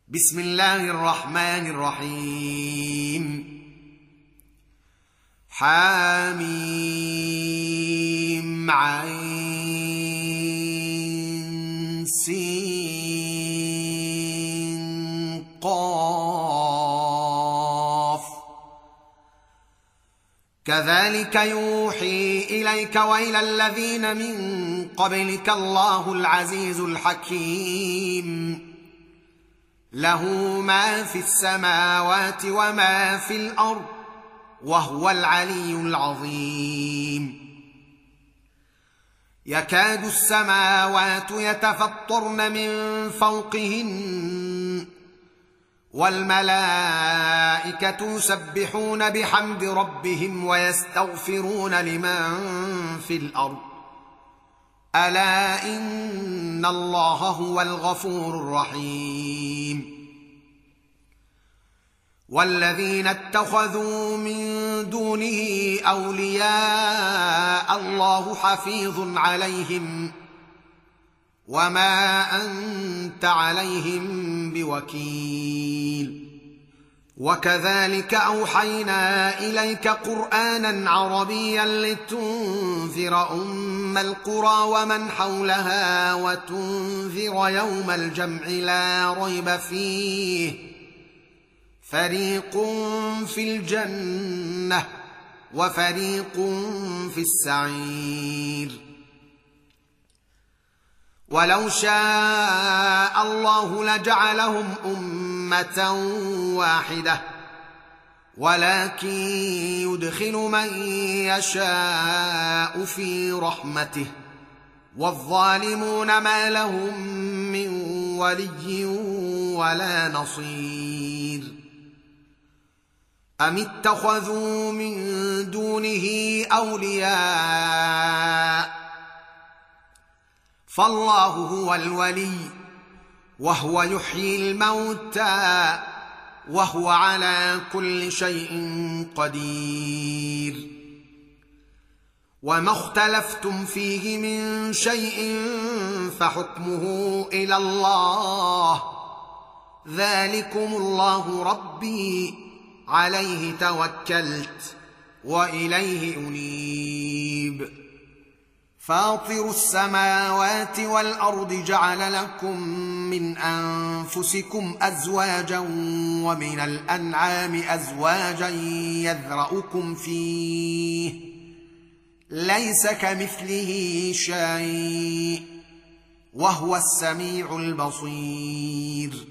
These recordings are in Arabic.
بسم الله الرحمن الرحيم. حاميم عين سين قاف. كذلك يوحي إليك وإلى الذين من قبلك الله العزيز الحكيم، له ما في السماوات وما في الأرض وهو العلي العظيم. يكاد السماوات يتفطرن من فوقهن والملائكة يسبحون بحمد ربهم ويستغفرون لمن في الأرض، ألا إن الله هو الغفور الرحيم. والذين اتخذوا من دونه أولياء الله حفيظ عليهم وما أنت عليهم بوكيل. وكذلك أوحينا إليك قرآنا عربيا لتنذر أم القرى ومن حولها وتنذر يوم الجمع لا ريب فيه، فريق في الجنة وفريق في السعير. ولو شاء الله لجعلهم أمة واحدة، ولكن يدخل من يشاء في رحمته، والظالمون ما لهم من ولي ولا نصير. أم اتخذوا من دونه أولياء، فالله هو الولي وهو يحيي الموتى وهو على كل شيء قدير. وما اختلفتم فيه من شيء فحكمه إلى الله، ذلكم الله ربي عليه توكلت وإليه أنيب. فاطر السماوات والأرض جعل لكم من أنفسكم أزواجا ومن الأنعام أزواجا يذرأكم فيه، ليس كمثله شيء وهو السميع البصير.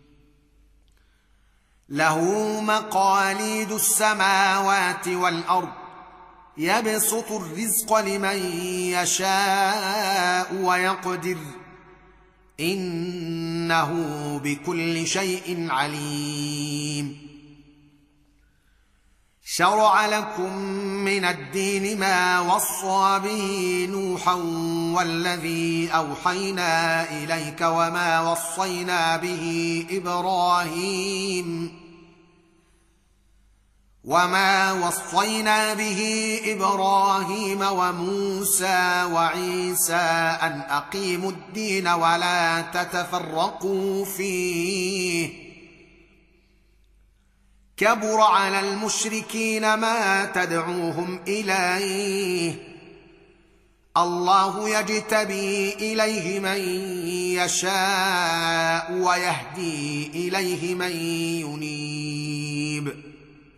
له مقاليد السماوات والأرض يبسط الرزق لمن يشاء ويقدر، إنه بكل شيء عليم. شرع لكم من الدين ما وصى به نوحا والذي أوحينا إليك وما وصينا به إبراهيم وموسى وعيسى أن أقيموا الدين ولا تتفرقوا فيه، كبر على المشركين ما تدعوهم إليه، الله يجتبي إليه من يشاء ويهدي إليه من ينيب.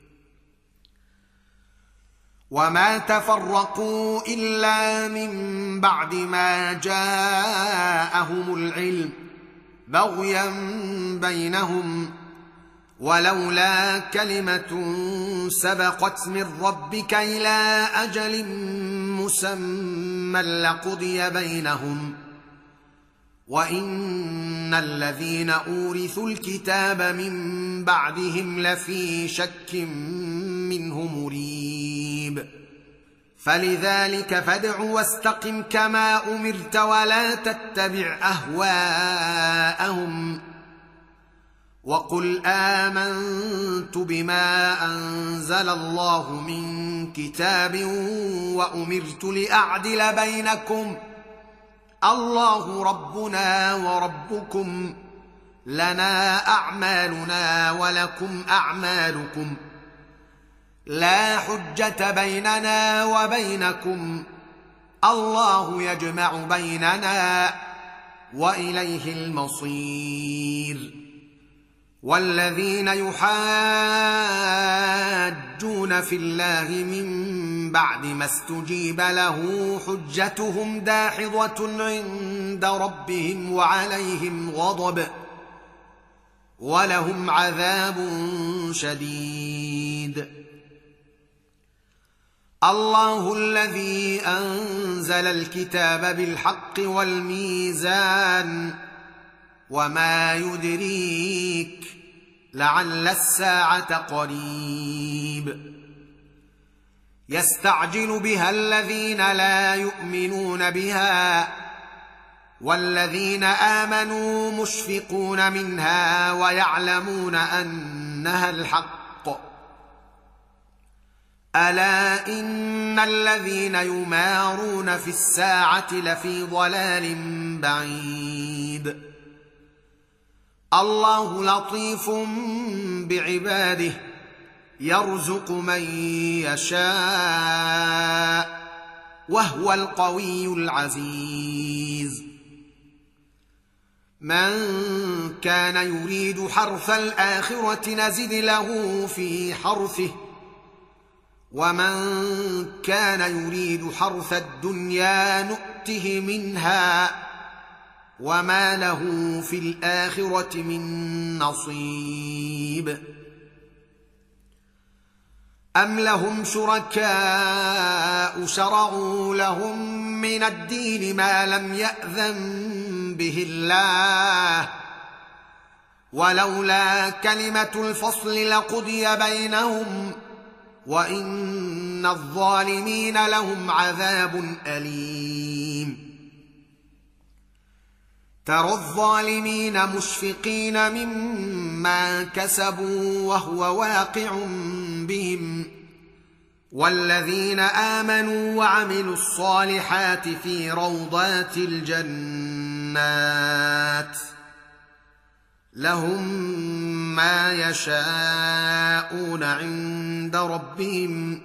وما تفرقوا إلا من بعد ما جاءهم العلم بغيا بينهم، ولولا كلمة سبقت من ربك إلى أجل مسمى لقضي بينهم، وإن الذين أورثوا الكتاب من بعدهم لفي شك منه مريب. فلذلك فادع واستقم كما أمرت ولا تتبع أهواءهم، وقل آمنت بما أنزل الله من كتاب وأمرت لأعدل بينكم، الله ربنا وربكم لنا أعمالنا ولكم أعمالكم لا حجة بيننا وبينكم الله يجمع بيننا وإليه المصير والذين يحاجون في الله من بعد ما استجيب له حجتهم داحضة عند ربهم وعليهم غضب ولهم عذاب شديد. الله الذي أنزل الكتاب بالحق والميزان وما يدريك لعل الساعة قريب يستعجل بها الذين لا يؤمنون بها والذين آمنوا مشفقون منها ويعلمون أنها الحق ألا إن الذين يمارون في الساعة لفي ضلال بعيد الله لطيف بعباده يرزق من يشاء وهو القوي العزيز. من كان يريد حرث الآخرة نزد له في حرثه ومن كان يريد حرث الدنيا نؤته منها وما له في الآخرة من نصيب. أم لهم شركاء شرعوا لهم من الدين ما لم يأذن به الله ولولا كلمة الفصل لقضي بينهم وإن الظالمين لهم عذاب أليم. ترى الظالمين مشفقين مما كسبوا وهو واقع بهم والذين آمنوا وعملوا الصالحات في روضات الجنات لهم ما يشاءون عند ربهم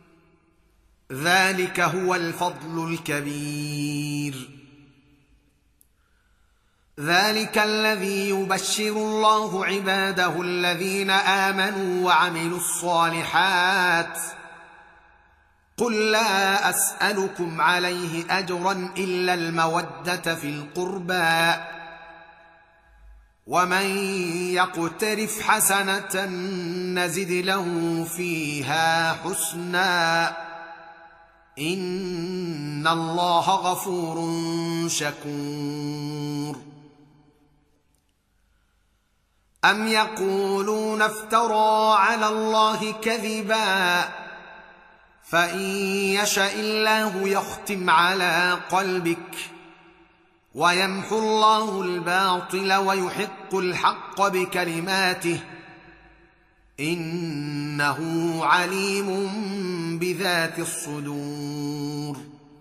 ذلك هو الفضل الكبير. ذلك الذي يبشر الله عباده الذين آمنوا وعملوا الصالحات قل لا أسألكم عليه أجرا إلا المودة في القربى ومن يقترف حسنة نزد له فيها حسنا إن الله غفور شكور. أم يقولون افترى على الله كذبا فإن يشأ الله يختم على قلبك ويمحو الله الباطل ويحق الحق بكلماته إنه عليم بذات الصدور.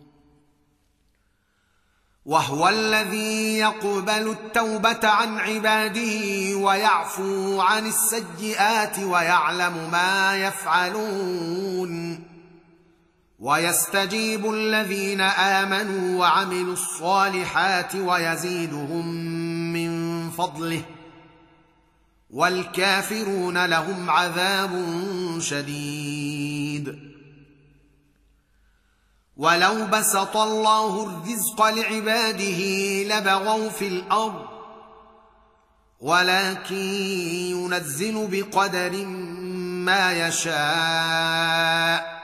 وهو الذي يقبل التوبة عن عباده ويعفو عن السيئات ويعلم ما يفعلون ويستجيب الذين آمنوا وعملوا الصالحات ويزيدهم من فضله والكافرون لهم عذاب شديد. ولو بسط الله الرزق لعباده لبغوا في الأرض ولكن ينزل بقدر ما يشاء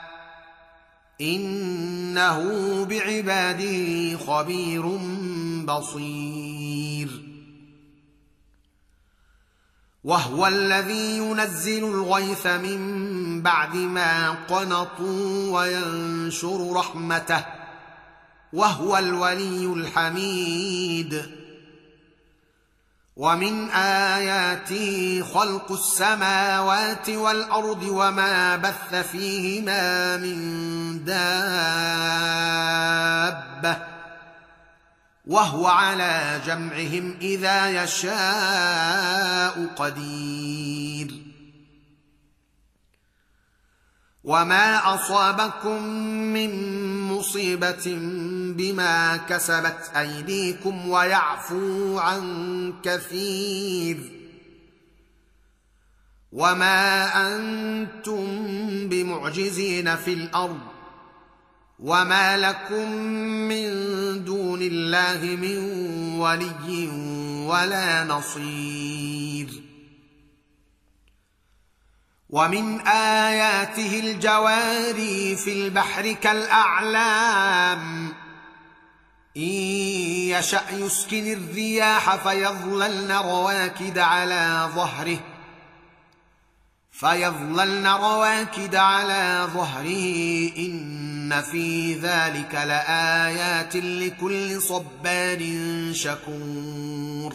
إنه بعباده خبير بصير. وهو الذي ينزل الغيث من بعد ما قنطوا وينشر رحمته وهو الولي الحميد. ومن آياته خلق السماوات والأرض وما بث فيهما من دابة وهو على جمعهم اذا يشاء قدير. وما اصابكم من مصيبه بما كسبت ايديكم ويعفو عن كثير، وما انتم بمعجزين في الارض، وما لكم من دون الله من ولي ولا نصير. ومن آياته الجواري في البحر كالأعلام إن يشأ يسكن الرياح فيظللن رواكد على ظهره إن في ذلك لآيات لكل صبار شكور.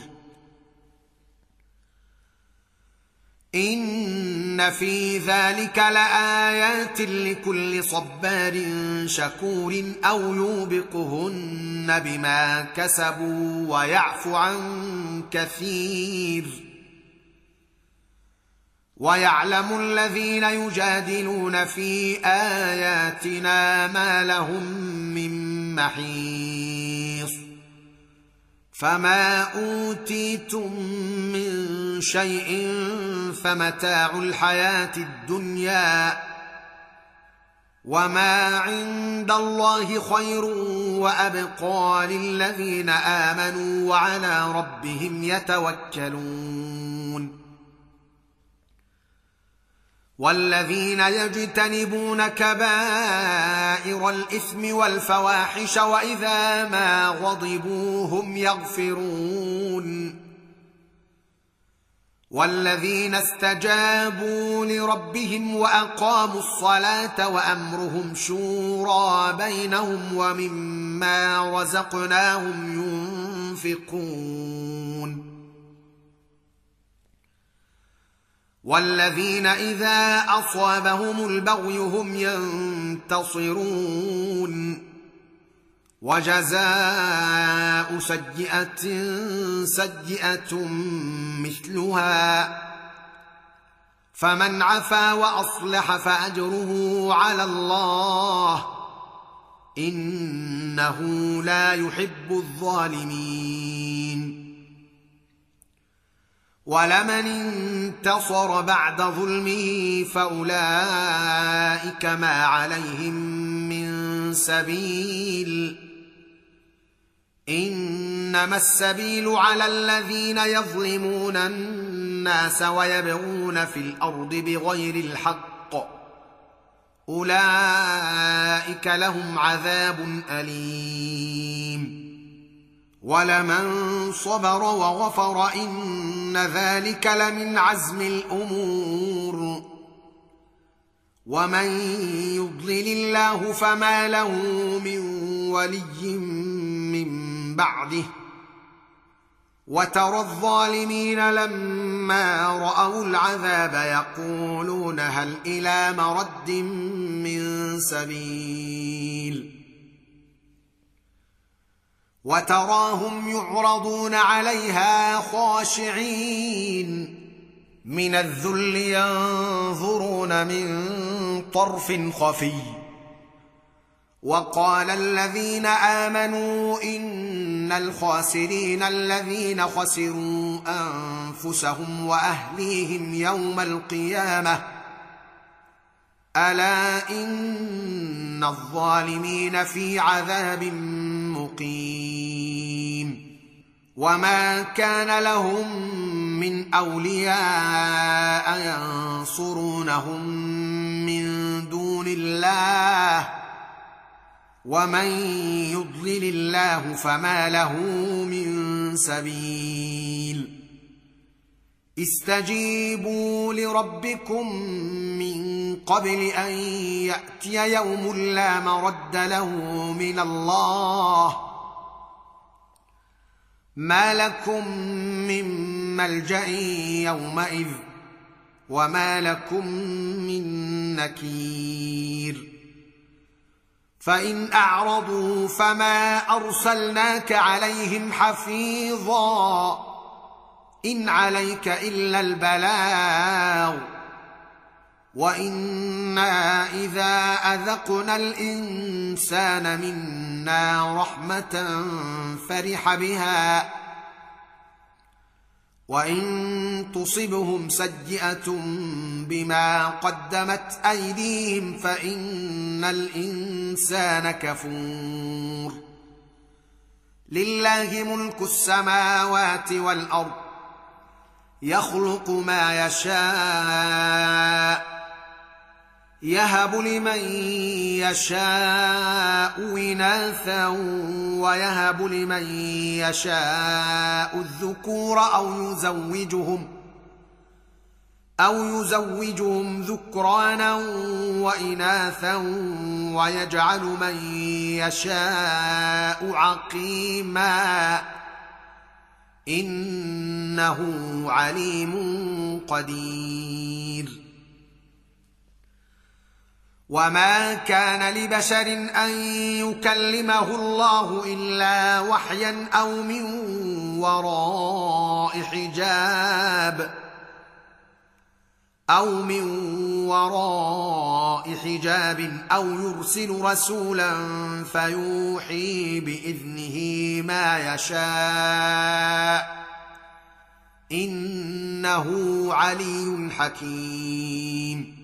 إن في ذلك لآيات لكل صبار شكور أو يوبقهن بما كسبوا ويعفو عن كثير. ويعلم الذين يجادلون في آياتنا ما لهم من محيص. فما أوتيتم من شيء فمتاع الحياة الدنيا، وما عند الله خير وأبقى للذين آمنوا وعلى ربهم يتوكلون. والذين يجتنبون كبائر الإثم والفواحش وإذا ما غضبوا هم يغفرون. والذين استجابوا لربهم وأقاموا الصلاة وأمرهم شورى بينهم ومما رزقناهم ينفقون. والذين إذا أصابهم البغي هم ينتصرون. وجزاء سيئة سيئة مثلها، فمن عفا وأصلح فأجره على الله إنه لا يحب الظالمين. ولمن انتصر بعد ظلمه فأولئك ما عليهم من سبيل، إنما السبيل على الذين يظلمون الناس ويبغون في الأرض بغير الحق، أولئك لهم عذاب أليم. ولمن صبر وغفر إن ذلك لمن عزم الأمور. ومن يضلل الله فما له من ولي من بعده. وترى الظالمين لما رأوا العذاب يقولون هل إلى مرد من سبيل. وتراهم يعرضون عليها خاشعين من الذل ينظرون من طرف خفي. وقال الذين آمنوا إن الخاسرين الذين خسروا أنفسهم وأهليهم يوم القيامة ألا إن الظالمين في عذاب مقيم. وما كان لهم من أولياء ينصرونهم من دون الله ومن يضلل الله فما له من سبيل. استجيبوا لربكم من قبل أن يأتي يوم لا مرد له من الله ما لكم من ملجأ يومئذ وما لكم من نكير. فان اعرضوا فما ارسلناك عليهم حفيظا ان عليك الا البلاغ وانا اذا اذقنا الانسان منا رحمه فرح بها وان تصبهم سيئه بما قدمت ايديهم فان الانسان كفور لله ملك السماوات والارض يخلق ما يشاء يهب لمن يشاء إناثا ويهب لمن يشاء الذكور أو يزوجهم ذكرانا وإناثا ويجعل من يشاء عقيما إنه عليم قدير وما كان لبشر أن يكلمه الله إلا وحيا أو من وراء حجاب أو يرسل رسولا فيوحي بإذنه ما يشاء إنه علي حكيم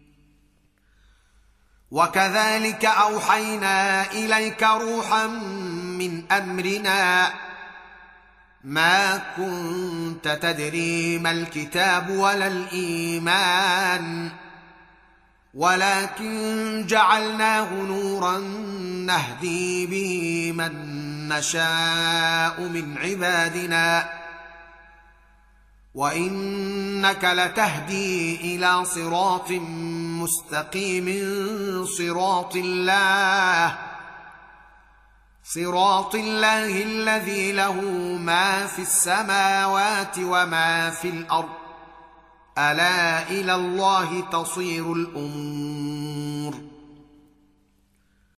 وكذلك أوحينا إليك روحا من أمرنا ما كنت تدري ما الكتاب ولا الإيمان ولكن جعلناه نورا نهدي به من نشاء من عبادنا وإنك لتهدي إلى صراط مستقيم صراط الله الذي له ما في السماوات وما في الأرض ألا إلى الله تصير الأمور